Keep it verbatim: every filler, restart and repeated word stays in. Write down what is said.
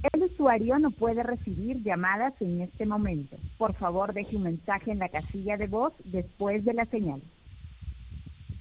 El usuario no puede recibir llamadas en este momento. Por favor, deje un mensaje en la casilla de voz después de la señal.